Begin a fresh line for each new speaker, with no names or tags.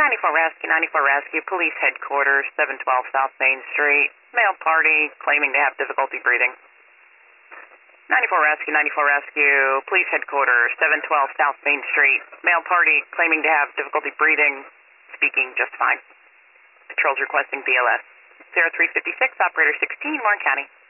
94 Rescue, 94 Rescue, Police Headquarters, 712 South Main Street. Male party claiming to have difficulty breathing. 94 Rescue, 94 Rescue, Police Headquarters, 712 South Main Street. Male party claiming to have difficulty breathing, speaking just fine. Patrols requesting BLS. 0356, Operator 16, Warren County.